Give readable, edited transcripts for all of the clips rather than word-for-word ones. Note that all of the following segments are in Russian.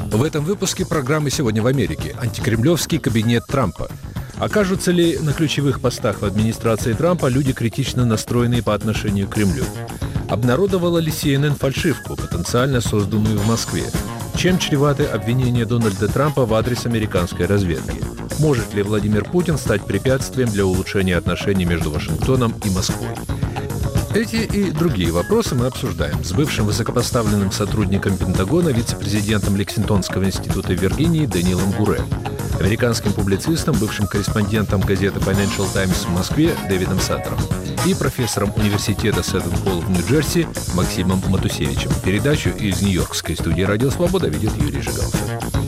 В этом выпуске программы «Сегодня в Америке» антикремлевский кабинет Трампа. Окажутся ли на ключевых постах в администрации Трампа люди, критично настроенные по отношению к Кремлю? Обнародовала ли CNN фальшивку, потенциально созданную в Москве? Чем чреваты обвинения Дональда Трампа в адрес американской разведки? Может ли Владимир Путин стать препятствием для улучшения отношений между Вашингтоном и Москвой? Эти и другие вопросы мы обсуждаем с бывшим высокопоставленным сотрудником Пентагона, вице-президентом Лексингтонского института в Виргинии Дэниелом Гурре, американским публицистом, бывшим корреспондентом газеты Financial Times в Москве Дэвидом Саттером и профессором университета Сеттон-Холл в Нью-Джерси Максимом Матусевичем. Передачу из нью-йоркской студии «Радио Свобода» ведет Юрий Жигалов.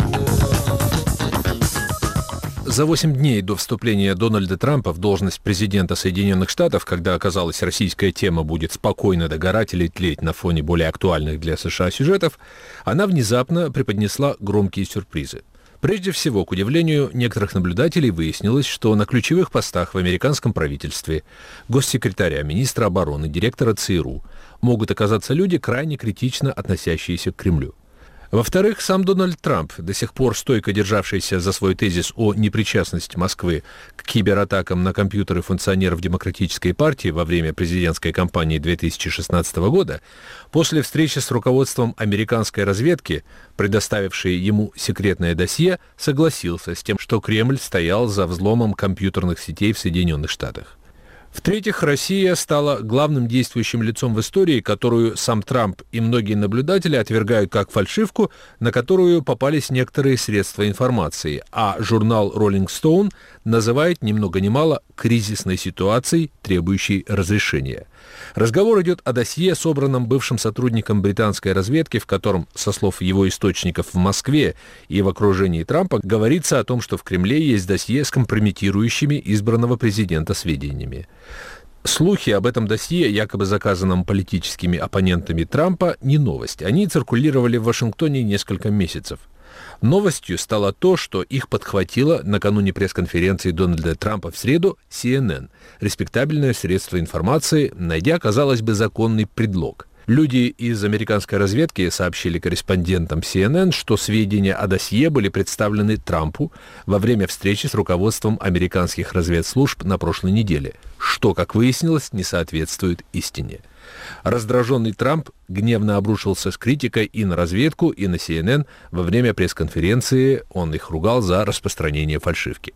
За 8 дней до вступления Дональда Трампа в должность президента Соединенных Штатов, когда оказалось, российская тема будет спокойно догорать или тлеть на фоне более актуальных для США сюжетов, она внезапно преподнесла громкие сюрпризы. Прежде всего, к удивлению некоторых наблюдателей, выяснилось, что на ключевых постах в американском правительстве госсекретаря, министра обороны, директора ЦРУ могут оказаться люди, крайне критично относящиеся к Кремлю. Во-вторых, сам Дональд Трамп, до сих пор стойко державшийся за свой тезис о непричастности Москвы к кибератакам на компьютеры функционеров Демократической партии во время президентской кампании 2016 года, после встречи с руководством американской разведки, предоставившей ему секретное досье, согласился с тем, что Кремль стоял за взломом компьютерных сетей в Соединенных Штатах. В-третьих, Россия стала главным действующим лицом в истории, которую сам Трамп и многие наблюдатели отвергают как фальшивку, на которую попались некоторые средства информации, а журнал Rolling Stone называет ни много ни мало кризисной ситуацией, требующей разрешения. Разговор идет о досье, собранном бывшим сотрудником британской разведки, в котором, со слов его источников в Москве и в окружении Трампа, говорится о том, что в Кремле есть досье с компрометирующими избранного президента сведениями. Слухи об этом досье, якобы заказанном политическими оппонентами Трампа, не новость. Они циркулировали в Вашингтоне несколько месяцев. Новостью стало то, что их подхватила накануне пресс-конференции Дональда Трампа в среду CNN, респектабельное средство информации, найдя, казалось бы, законный предлог. Люди из американской разведки сообщили корреспондентам CNN, что сведения о досье были представлены Трампу во время встречи с руководством американских разведслужб на прошлой неделе, что, как выяснилось, не соответствует истине. Раздраженный Трамп гневно обрушился с критикой и на разведку, и на CNN. Во время пресс-конференции он их ругал за распространение фальшивки.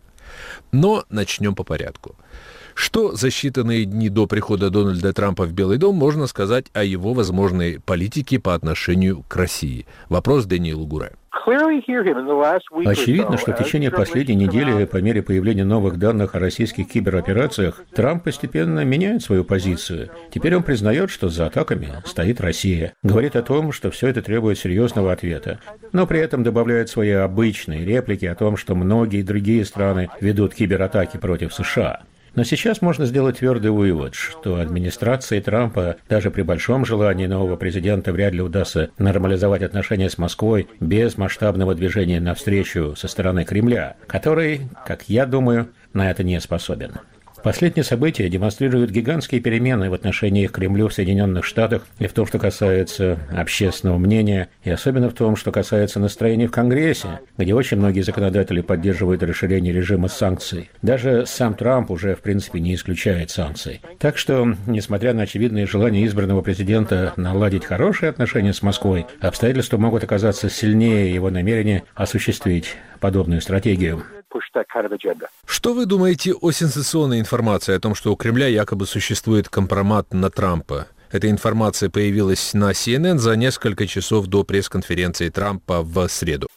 Но начнем по порядку. Что за считанные дни до прихода Дональда Трампа в Белый дом можно сказать о его возможной политике по отношению к России? Вопрос Дэниелу Гурре. Очевидно, что в течение последней недели, по мере появления новых данных о российских кибероперациях, Трамп постепенно меняет свою позицию. Теперь он признает, что за атаками стоит Россия. Говорит о том, что все это требует серьезного ответа. Но при этом добавляет свои обычные реплики о том, что многие другие страны ведут кибератаки против США. Но сейчас можно сделать твердый вывод, что администрации Трампа даже при большом желании нового президента вряд ли удастся нормализовать отношения с Москвой без масштабного движения навстречу со стороны Кремля, который, как я думаю, на это не способен. Последние события демонстрируют гигантские перемены в отношении к Кремлю в Соединенных Штатах и в том, что касается общественного мнения, и особенно в том, что касается настроений в Конгрессе, где очень многие законодатели поддерживают расширение режима санкций. Даже сам Трамп уже, в принципе, не исключает санкций. Так что, несмотря на очевидное желание избранного президента наладить хорошие отношения с Москвой, обстоятельства могут оказаться сильнее его намерения осуществить подобную стратегию. Что вы думаете о сенсационной информации о том, что у Кремля якобы существует компромат на Трампа? Эта информация появилась на CNN за несколько часов до пресс-конференции Трампа в среду.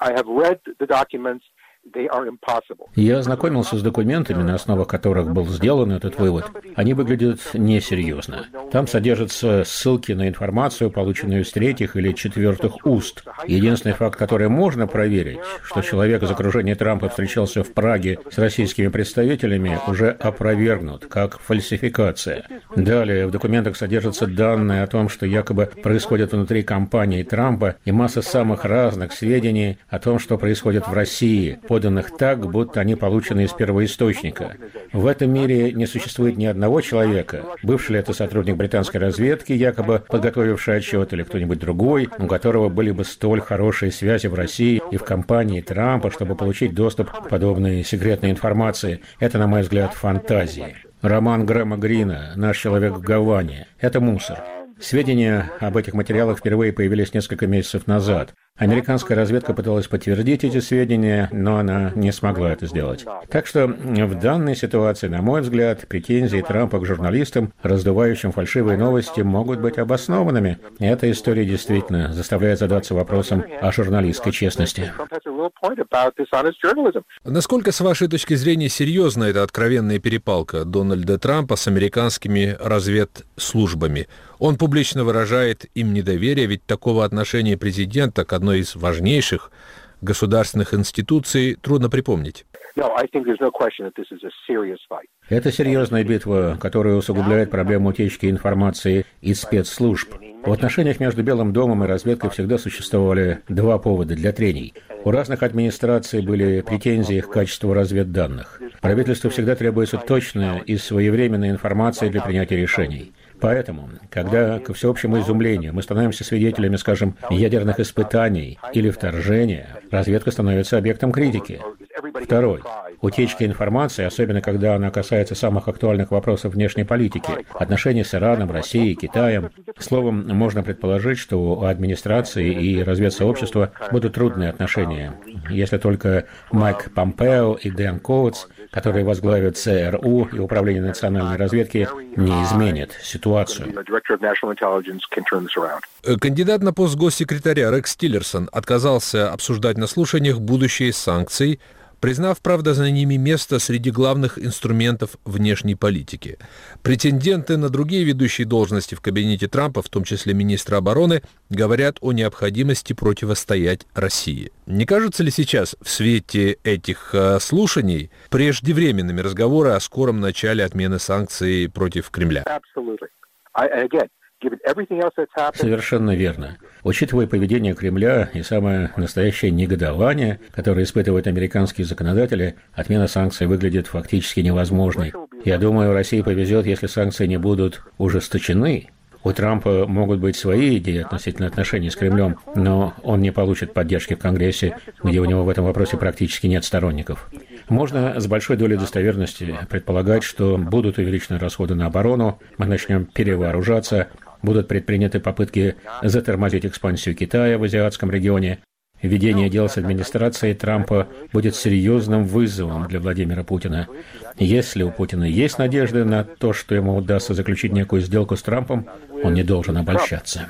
Я ознакомился с документами, на основах которых был сделан этот вывод. Они выглядят несерьезно. Там содержатся ссылки на информацию, полученную с третьих или четвертых уст. Единственный факт, который можно проверить, что человек из окружения Трампа встречался в Праге с российскими представителями, уже опровергнут как фальсификация. Далее в документах содержатся данные о том, что якобы происходит внутри компании Трампа, и масса самых разных сведений о том, что происходит в России, поданных так, будто они получены из первоисточника. В этом мире не существует ни одного человека, бывший ли это сотрудник британской разведки, якобы подготовивший отчет, или кто-нибудь другой, у которого были бы столь хорошие связи в России и в компании Трампа, чтобы получить доступ к подобной секретной информации. Это, на мой взгляд, фантазии. Роман Грэма Грина «Наш человек в Гаване» — это мусор. Сведения об этих материалах впервые появились несколько месяцев назад. Американская разведка пыталась подтвердить эти сведения, но она не смогла это сделать. Так что в данной ситуации, на мой взгляд, претензии Трампа к журналистам, раздувающим фальшивые новости, могут быть обоснованными. Эта история действительно заставляет задаться вопросом о журналистской честности. Насколько, с вашей точки зрения, серьезна эта откровенная перепалка Дональда Трампа с американскими разведслужбами? Он публично выражает им недоверие, ведь такого отношения президента к одной из важнейших государственных институций трудно припомнить. Это серьезная битва, которая усугубляет проблему утечки информации из спецслужб. В отношениях между Белым домом и разведкой всегда существовали два повода для трений. У разных администраций были претензии к качеству разведданных. Правительству всегда требуется точная и своевременная информация для принятия решений. Поэтому, когда, к всеобщему изумлению, мы становимся свидетелями, скажем, ядерных испытаний или вторжения, разведка становится объектом критики. Второй. Утечка информации, особенно когда она касается самых актуальных вопросов внешней политики, отношений с Ираном, Россией, Китаем. Словом, можно предположить, что у администрации и разведсообщества будут трудные отношения, если только Майк Помпео и Дэн Коутс, которые возглавят ЦРУ и Управление национальной разведки, не изменят ситуацию. Кандидат на пост госсекретаря Рекс Тиллерсон отказался обсуждать на слушаниях будущие санкции, признав, правда, за ними место среди главных инструментов внешней политики. Претенденты на другие ведущие должности в кабинете Трампа, в том числе министра обороны, говорят о необходимости противостоять России. Не кажутся ли сейчас в свете этих слушаний преждевременными разговоры о скором начале отмены санкций против Кремля? Совершенно верно. Учитывая поведение Кремля и самое настоящее негодование, которое испытывают американские законодатели, отмена санкций выглядит фактически невозможной. Я думаю, России повезет, если санкции не будут ужесточены. У Трампа могут быть свои идеи относительно отношений с Кремлем, но он не получит поддержки в Конгрессе, где у него в этом вопросе практически нет сторонников. Можно с большой долей достоверности предполагать, что будут увеличены расходы на оборону, мы начнем перевооружаться, будут предприняты попытки затормозить экспансию Китая в азиатском регионе. Ведение дел с администрацией Трампа будет серьезным вызовом для Владимира Путина. Если у Путина есть надежды на то, что ему удастся заключить некую сделку с Трампом, он не должен обольщаться.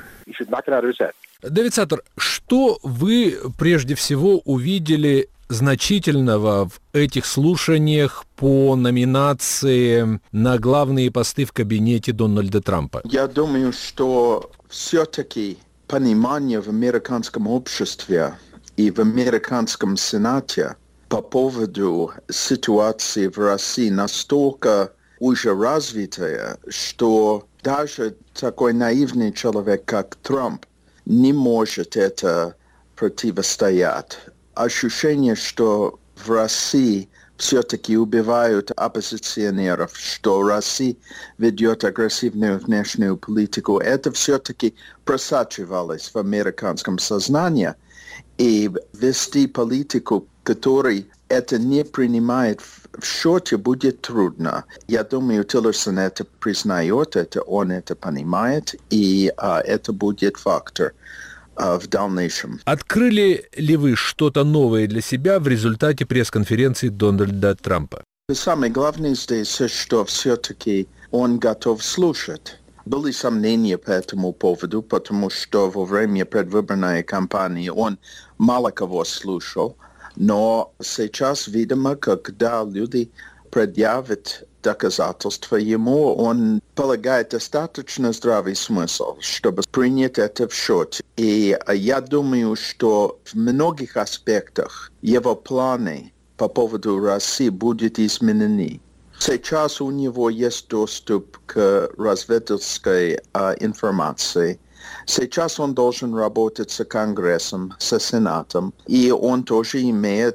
Дэвид Саттер, что вы прежде всего увидели значительного в этих слушаниях по номинации на главные посты в кабинете Дональда Трампа? Я думаю, что все-таки понимание в американском обществе и в американском Сенате по поводу ситуации в России настолько уже развитое, что даже такой наивный человек, как Трамп, не может это противостоять. Ощущение, что в России все-таки убивают оппозиционеров, что Россия ведет агрессивную внешнюю политику, это все-таки просачивалось в американском сознании. И вести политику, которая это не принимает в счете, будет трудно. Я думаю, Тиллерсон это признает, он это понимает, и это будет фактор в дальнейшем. Открыли ли вы что-то новое для себя в результате пресс-конференции Дональда Трампа? Самое главное здесь, что все-таки он готов слушать. Были сомнения по этому поводу, потому что во время предвыборной кампании он мало кого слушал, но сейчас, видимо, когда люди предъявят доказательства ему, он полагает достаточно здравый смысл, чтобы принять это в счет. И я думаю, что в многих аспектах его планы по поводу России будут изменены. Сейчас у него есть доступ к разведывательской информации. Сейчас он должен работать с Конгрессом, с Сенатом, и он тоже имеет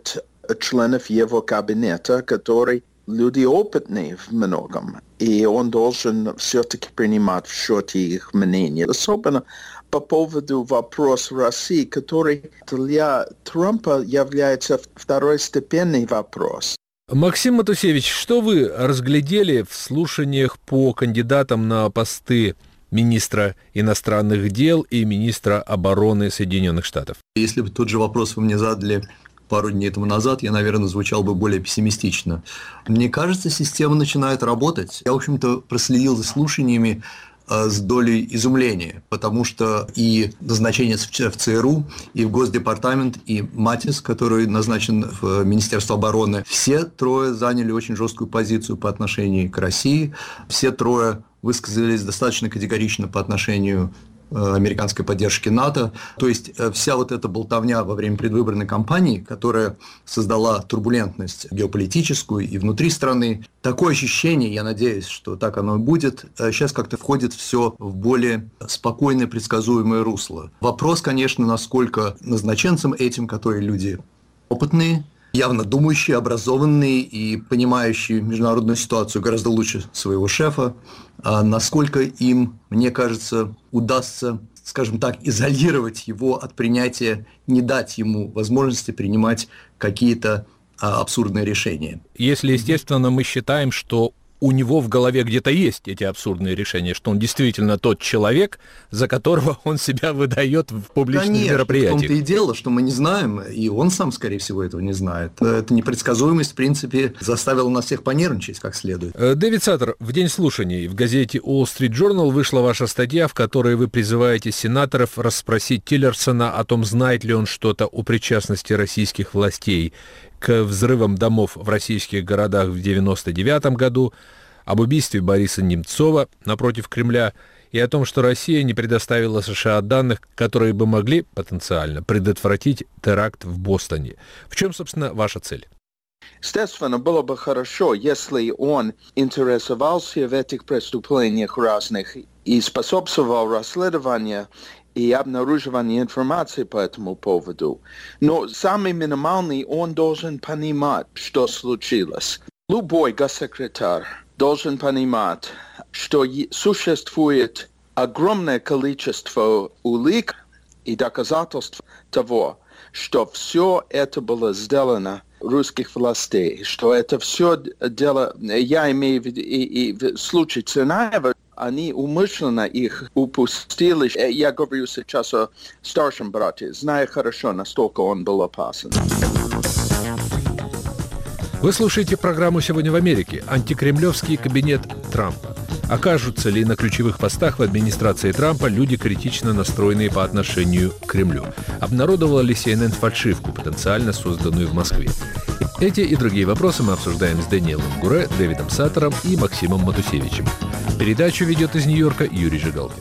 членов его кабинета, которые люди опытные в многом, и он должен все-таки принимать в счет их мнения. Особенно по поводу вопроса России, который для Трампа является второстепенный вопрос. Максим Матусевич, что вы разглядели в слушаниях по кандидатам на посты министра иностранных дел и министра обороны Соединенных Штатов? Если бы тот же вопрос вы мне задали пару дней тому назад, я, наверное, звучал бы более пессимистично. Мне кажется, система начинает работать. Я, в общем-то, проследил за слушаниями с долей изумления, потому что и назначение в ЦРУ, и в Госдепартамент, и Матис, который назначен в Министерство обороны, все трое заняли очень жесткую позицию по отношению к России, все трое высказались достаточно категорично по отношению американской поддержки НАТО. То есть вся вот эта болтовня во время предвыборной кампании, которая создала турбулентность геополитическую и внутри страны, такое ощущение, я надеюсь, что так оно и будет, сейчас как-то входит все в более спокойное, предсказуемое русло. Вопрос, конечно, насколько назначенцам этим, которые люди опытные, явно думающие, образованные и понимающие международную ситуацию гораздо лучше своего шефа, насколько им, мне кажется, удастся, скажем так, изолировать его от принятия, не дать ему возможности принимать какие-то абсурдные решения. Если, естественно, мы считаем, что у него в голове где-то есть эти абсурдные решения, что он действительно тот человек, за которого он себя выдает в публичных мероприятиях. В том-то и дело, что мы не знаем, и он сам, скорее всего, этого не знает. Эта непредсказуемость, в принципе, заставила нас всех понервничать как следует. Дэвид Саттер, в день слушаний в газете Wall Street Journal вышла ваша статья, в которой вы призываете сенаторов расспросить Тиллерсона о том, знает ли он что-то о причастности российских властей к взрывам домов в российских городах в 1999 году, об убийстве Бориса Немцова напротив Кремля и о том, что Россия не предоставила США данных, которые бы могли потенциально предотвратить теракт в Бостоне. В чем, собственно, ваша цель? Естественно, было бы хорошо, если он интересовался в этих преступлениях разных и способствовал расследованию и обнаруживанию информации по этому поводу. Но самый минимальный он должен понимать, что случилось. Любой госсекретарь должен понимать, что существует огромное количество улик и доказательств того, что все это было сделано русских властей, что это все дело, я имею в виду, и в случае Цернаева, они умышленно их упустили. Я говорю сейчас о старшем брате, зная хорошо, настолько он был опасен. Вы слушаете программу «Сегодня в Америке». Антикремлевский кабинет Трампа. Окажутся ли на ключевых постах в администрации Трампа люди, критично настроенные по отношению к Кремлю? Обнародовала ли CNN фальшивку, потенциально созданную в Москве? Эти и другие вопросы мы обсуждаем с Дэниелом Гуре, Дэвидом Саттером и Максимом Матусевичем. Передачу ведет из Нью-Йорка Юрий Жигалкин.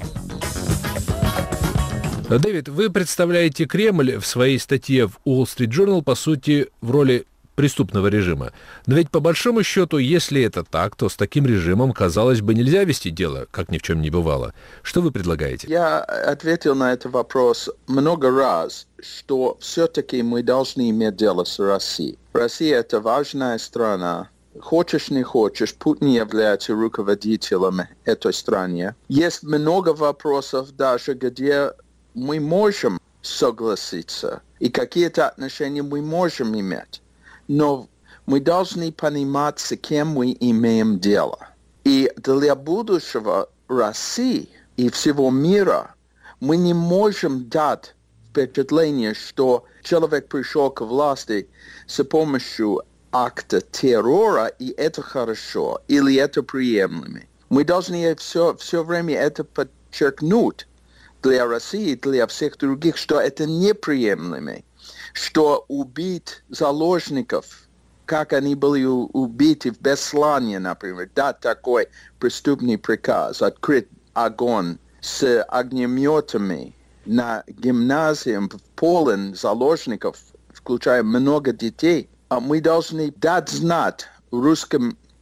Дэвид, вы представляете Кремль в своей статье в Wall Street Journal, по сути, в роли преступного режима. Но ведь по большому счету, если это так, то с таким режимом, казалось бы, нельзя вести дело, как ни в чем не бывало. Что вы предлагаете? Я ответил на этот вопрос много раз, что все-таки мы должны иметь дело с Россией. Россия – это важная страна. Хочешь, не хочешь, Путин является руководителем этой страны. Есть много вопросов даже, где мы можем согласиться, и какие-то отношения мы можем иметь. Но мы должны понимать, с кем мы имеем дело. И для будущего России и всего мира мы не можем дать впечатление, что человек пришел к власти с помощью акта террора, и это хорошо, или это приемлемо. Мы должны все время это подчеркнуть для России, для всех других, что это неприемлемо. Что убить заложников, как они были убиты в Беслане, например, дать такой преступный приказ, открыть огонь с огнеметами на гимназиям, полон заложников, включая много детей, мы должны дать знать русским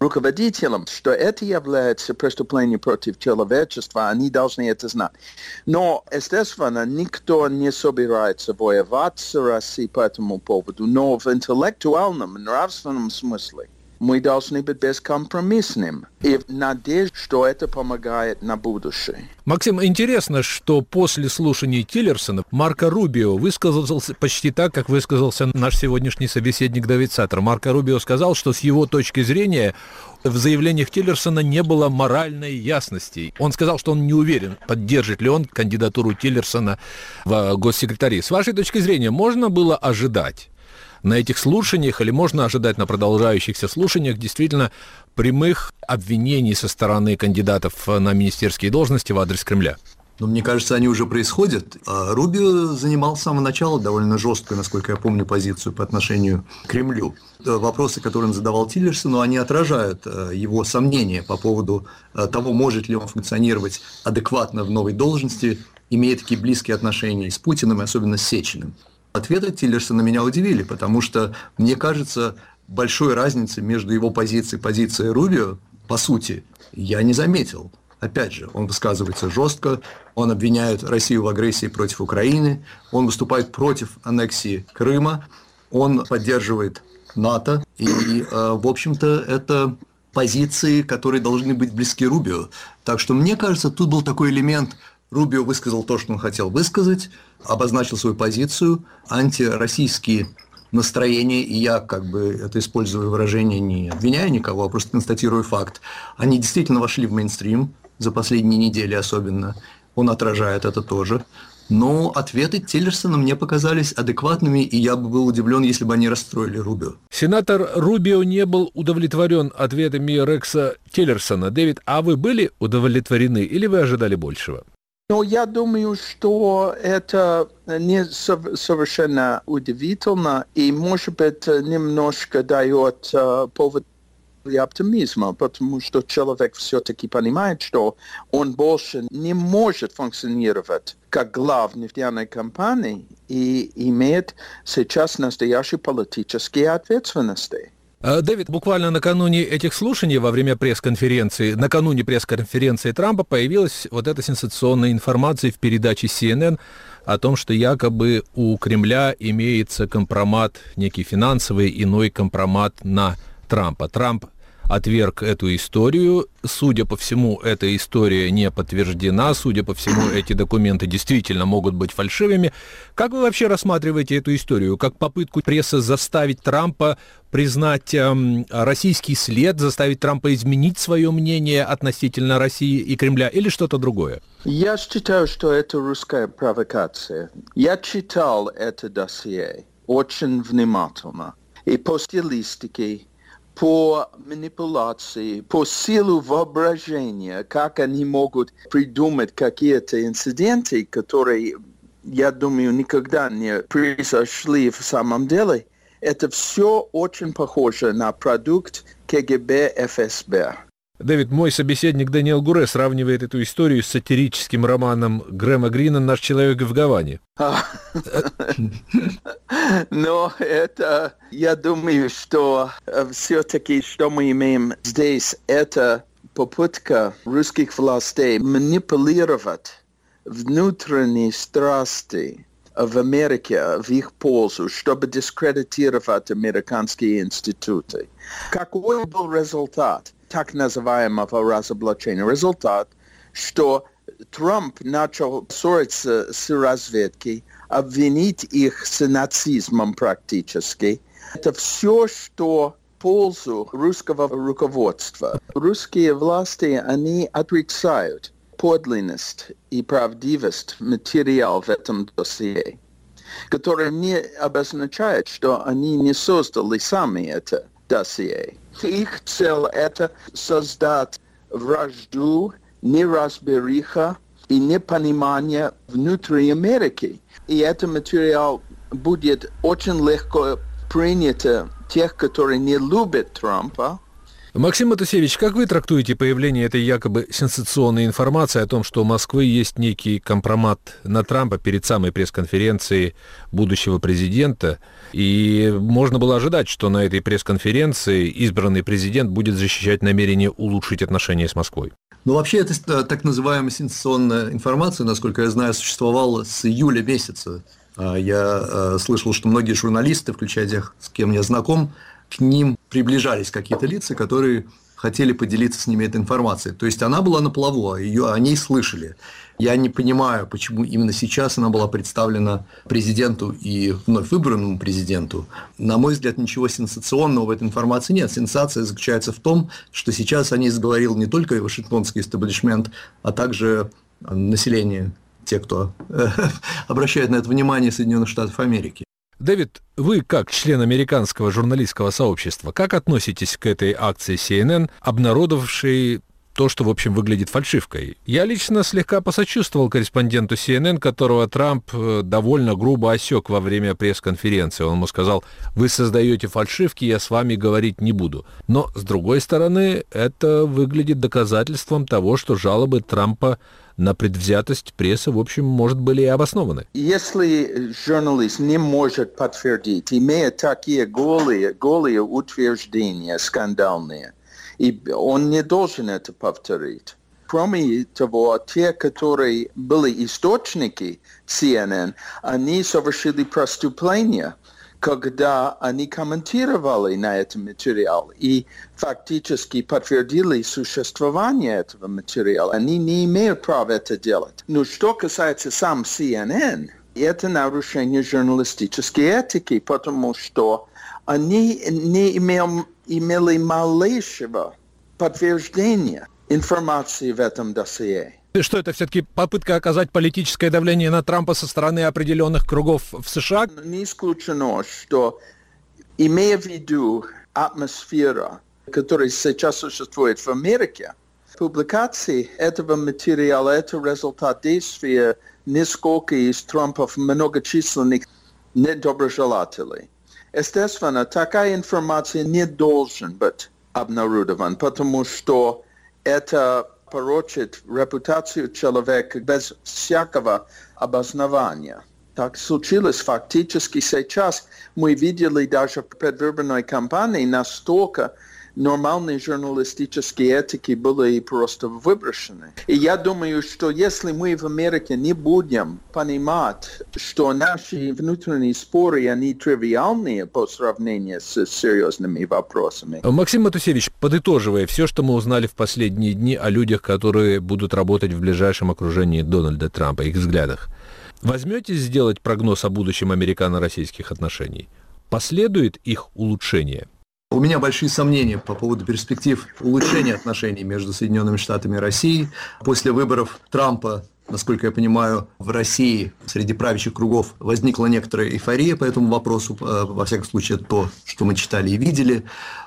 руководителям, что это является преступлением против человечества, они должны это знать. Но, естественно, никто не собирается воевать с Россией по этому поводу, но в интеллектуальном, нравственном смысле мы должны быть бескомпромиссными и в надежде, что это помогает на будущее. Максим, интересно, что после слушаний Тиллерсона Марко Рубио высказался почти так, как высказался наш сегодняшний собеседник Давид Саттер. Марко Рубио сказал, что с его точки зрения в заявлениях Тиллерсона не было моральной ясности. Он сказал, что он не уверен, поддержит ли он кандидатуру Тиллерсона в госсекретари. С вашей точки зрения, можно было ожидать на этих слушаниях или можно ожидать на продолжающихся слушаниях действительно прямых обвинений со стороны кандидатов на министерские должности в адрес Кремля? Но мне кажется, они уже происходят. Рубио занимал с самого начала довольно жесткую, насколько я помню, позицию по отношению к Кремлю. Вопросы, которые он задавал Тиллерсону, они отражают его сомнения по поводу того, может ли он функционировать адекватно в новой должности, имея такие близкие отношения с Путиным, и особенно с Сечиным. Ответы Тиллерсона меня удивили, потому что, мне кажется, большой разницы между его позицией и позицией Рубио, по сути, я не заметил. Опять же, он высказывается жестко, он обвиняет Россию в агрессии против Украины, он выступает против аннексии Крыма, он поддерживает НАТО, и, в общем-то, это позиции, которые должны быть близки Рубио. Так что, мне кажется, тут был такой элемент. Рубио высказал то, что он хотел высказать, обозначил свою позицию, антироссийские настроения, и я это использую выражение, не обвиняю никого, а просто констатирую факт. Они действительно вошли в мейнстрим за последние недели особенно, он отражает это тоже. Но ответы Тиллерсона мне показались адекватными, и я бы был удивлен, если бы они расстроили Рубио. Сенатор Рубио не был удовлетворен ответами Рекса Тиллерсона. Дэвид, а вы были удовлетворены или вы ожидали большего? Ну, я думаю, что это не совершенно удивительно и, может быть, немножко дает повод для оптимизма, потому что человек все-таки понимает, что он больше не может функционировать как глав нефтяной компании и имеет сейчас настоящие политические ответственности. Дэвид, буквально накануне этих слушаний, накануне пресс-конференции Трампа, появилась вот эта сенсационная информация в передаче CNN о том, что якобы у Кремля имеется компромат, некий финансовый, иной компромат на Трампа. Трамп отверг эту историю. Судя по всему, эта история не подтверждена. Судя по всему, эти документы действительно могут быть фальшивыми. Как вы вообще рассматриваете эту историю? Как попытку прессы заставить Трампа признать российский след, заставить Трампа изменить свое мнение относительно России и Кремля, или что-то другое? Я считаю, что это русская провокация. Я читал это досье очень внимательно. И по стилистике, по манипуляции, по силу воображения, как они могут придумать какие-то инциденты, которые, я думаю, никогда не произошли в самом деле. Это все очень похоже на продукт КГБ, ФСБ. Дэвид, мой собеседник Дэниел Гуре сравнивает эту историю с сатирическим романом Грэма Грина «Наш человек в Гаване». Но это, я думаю, что все-таки, что мы имеем здесь, это попытка русских властей манипулировать внутренние страсти в Америке в их пользу, чтобы дискредитировать американские институты. Какой был результат так называемого разоблачения? Результат, что Трамп начал ссориться с разведкой, обвинить их с нацизмом практически. Это все, что в пользу русского руководства. Русские власти, они отрицают подлинность и правдивость материала в этом досье, который не обозначает, что они не создали сами это досье. Их цель – это создать вражду, неразбериха и непонимание внутри Америки. И этот материал будет очень легко принят тех, которые не любят Трампа, Максим Матусевич, как вы трактуете появление этой якобы сенсационной информации о том, что у Москвы есть некий компромат на Трампа перед самой пресс-конференцией будущего президента? И можно было ожидать, что на этой пресс-конференции избранный президент будет защищать намерение улучшить отношения с Москвой. Ну, вообще, это так называемая сенсационная информация, насколько я знаю, существовала с июля месяца. Я слышал, что многие журналисты, включая тех, с кем я знаком, к ним приближались какие-то лица, которые хотели поделиться с ними этой информацией. То есть она была на плаву, о ней слышали. Я не понимаю, почему именно сейчас она была представлена президенту и вновь выбранному президенту. На мой взгляд, ничего сенсационного в этой информации нет. Сенсация заключается в том, что сейчас о ней заговорил не только вашингтонский истеблишмент, а также население, те, кто обращает на это внимание Соединенных Штатов Америки. Дэвид, вы, как член американского журналистского сообщества, как относитесь к этой акции CNN, обнародовавшей то, что, в общем, выглядит фальшивкой? Я лично слегка посочувствовал корреспонденту CNN, которого Трамп довольно грубо осек во время пресс-конференции. Он ему сказал: вы создаете фальшивки, я с вами говорить не буду. Но, с другой стороны, это выглядит доказательством того, что жалобы Трампа на предвзятость прессы, в общем, может, были и обоснованы. Если журналист не может подтвердить, имея такие голые утверждения скандальные, и он не должен это повторить. Кроме того, те, которые были источники CNN, они совершили преступления, когда они комментировали на этот материал и фактически подтвердили существование этого материала. Они не имеют права это делать. Но что касается сам CNN, это нарушение журналистической этики, потому что они не имели малейшего подтверждения информации в этом досье. Что это все-таки попытка оказать политическое давление на Трампа со стороны определенных кругов в США? Не исключено, что, имея в виду атмосферу, которая сейчас существует в Америке, публикация этого материала – это результат действия нескольких из Трампов многочисленных недоброжелателей. Естественно, такая информация не должна быть обнародована, потому что это порочит репутацию человека без всякого обоснования. Так случилось фактически сейчас. Мы видели даже в предвыборной кампании настолько нормальные журналистические этики были просто выброшены. И я думаю, что если мы в Америке не будем понимать, что наши внутренние споры, они тривиальные по сравнению с серьезными вопросами. Максим Матусевич, подытоживая все, что мы узнали в последние дни о людях, которые будут работать в ближайшем окружении Дональда Трампа, их взглядах, возьметесь сделать прогноз о будущем американо-российских отношений? Последует их улучшение? У меня большие сомнения по поводу перспектив улучшения отношений между Соединенными Штатами и Россией. После выборов Трампа, насколько я понимаю, в России среди правящих кругов возникла некоторая эйфория по этому вопросу, во всяком случае, то, что мы читали и видели.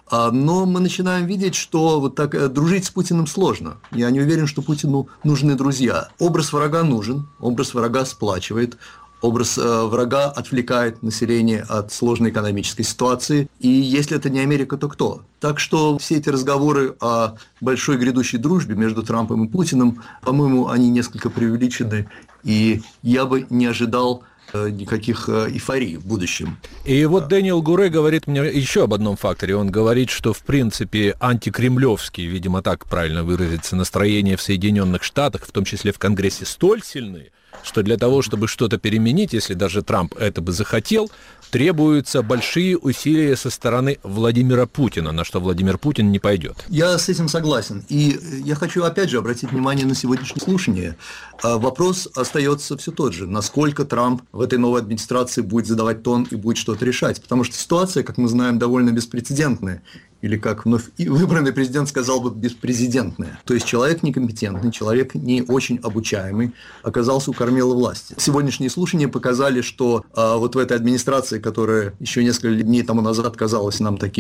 Но мы начинаем видеть, что вот так дружить с Путиным сложно. Я не уверен, что Путину нужны друзья. Образ врага нужен, образ врага сплачивает. Образ врага отвлекает население от сложной экономической ситуации. И если это не Америка, то кто? Так что все эти разговоры о большой грядущей дружбе между Трампом и Путиным, по-моему, они несколько преувеличены. И я бы не ожидал никаких эйфорий в будущем. И вот Дэниел Гурре говорит мне еще об одном факторе. Он говорит, что, в принципе, антикремлевские, видимо, так правильно выразиться, настроения в Соединенных Штатах, в том числе в Конгрессе, столь сильны, что для того, чтобы что-то переменить, если даже Трамп это бы захотел, требуются большие усилия со стороны Владимира Путина, на что Владимир Путин не пойдет. Я с этим согласен. И я хочу опять же обратить внимание на сегодняшнее слушание. Вопрос остается все тот же. Насколько Трамп в этой новой администрации будет задавать тон и будет что-то решать. Потому что ситуация, как мы знаем, довольно беспрецедентная. Или, как вновь выбранный президент сказал бы, беспрезидентная. То есть человек некомпетентный, человек не очень обучаемый оказался у кормила власти. Сегодняшние слушания показали, что вот в этой администрации, которая еще несколько дней тому назад казалась нам таким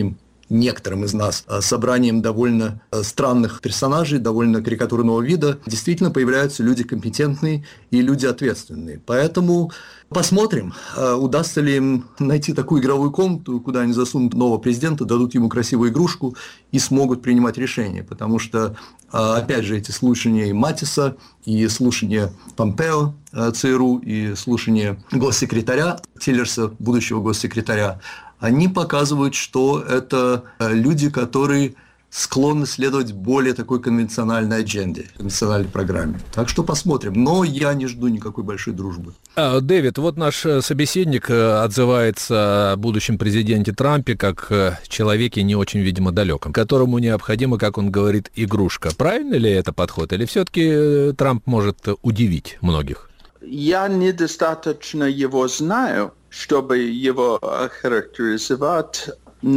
некоторым из нас собранием довольно странных персонажей, довольно карикатурного вида, действительно появляются люди компетентные и люди ответственные. Поэтому посмотрим, удастся ли им найти такую игровую комнату, куда они засунут нового президента, дадут ему красивую игрушку и смогут принимать решения. Потому что, опять же, эти слушания и Матиса, и слушания Помпео, ЦРУ, и слушания госсекретаря Тиллерса, будущего госсекретаря, они показывают, что это люди, которые склонны следовать более такой конвенциональной адженде, конвенциональной программе. Так что посмотрим. Но я не жду никакой большой дружбы. Дэвид, вот наш собеседник отзывается о будущем президенте Трампе как человеке не очень, видимо, далеком, которому необходима, как он говорит, игрушка. Правильно ли это подход? Или все-таки Трамп может удивить многих? Я недостаточно его знаю, чтобы его охарактеризовать,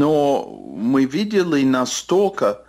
но мы видели настолько,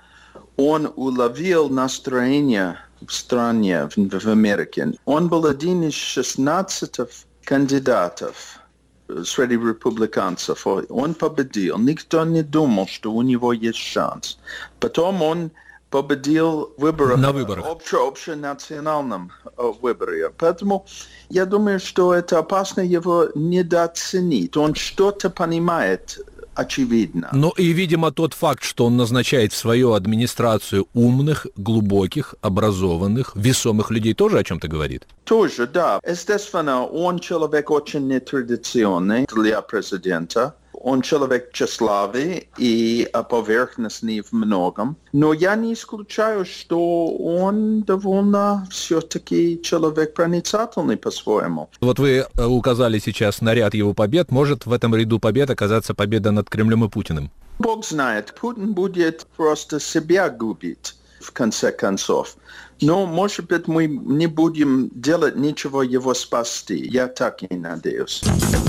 он уловил настроение в стране, в Америке. Он был один из 16 кандидатов среди республиканцев. Он победил. Никто не думал, что у него есть шанс. Потом он победил на выборах. Общенациональном выборе. Поэтому я думаю, что это опасно его недооценить. Он что-то понимает, очевидно. Ну и, видимо, тот факт, что он назначает в свою администрацию умных, глубоких, образованных, весомых людей, тоже о чем-то говорит? Тоже, да. Естественно, он человек очень нетрадиционный для президента. Он человек тщеславный и поверхностный в многом. Но я не исключаю, что он довольно все-таки человек проницательный по-своему. Вот вы указали сейчас на ряд его побед. Может в этом ряду побед оказаться победа над Кремлем и Путиным? Бог знает, Путин будет просто себя губить в конце концов. Но, может быть, мы не будем делать ничего его спасти. Я так и надеюсь.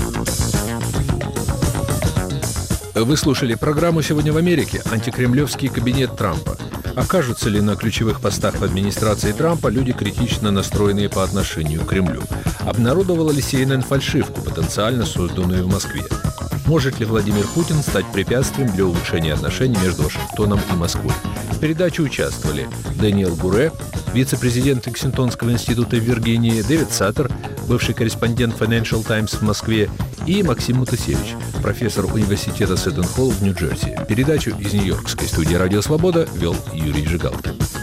Вы слушали программу «Сегодня в Америке. Антикремлевский кабинет Трампа». Окажутся ли на ключевых постах в администрации Трампа люди, критично настроенные по отношению к Кремлю? Обнародовала ли CNN фальшивку, потенциально созданную в Москве? Может ли Владимир Путин стать препятствием для улучшения отношений между Вашингтоном и Москвой? В передаче участвовали Дэниел Гурре, вице-президент Лексингтонского института в Виргинии, Дэвид Саттер, бывший корреспондент Financial Times в Москве, и Максим Мутасевич, профессор университета Сеттон-Холл в Нью-Джерси. Передачу из нью-йоркской студии «Радио Свобода» вел Юрий Жигалкин.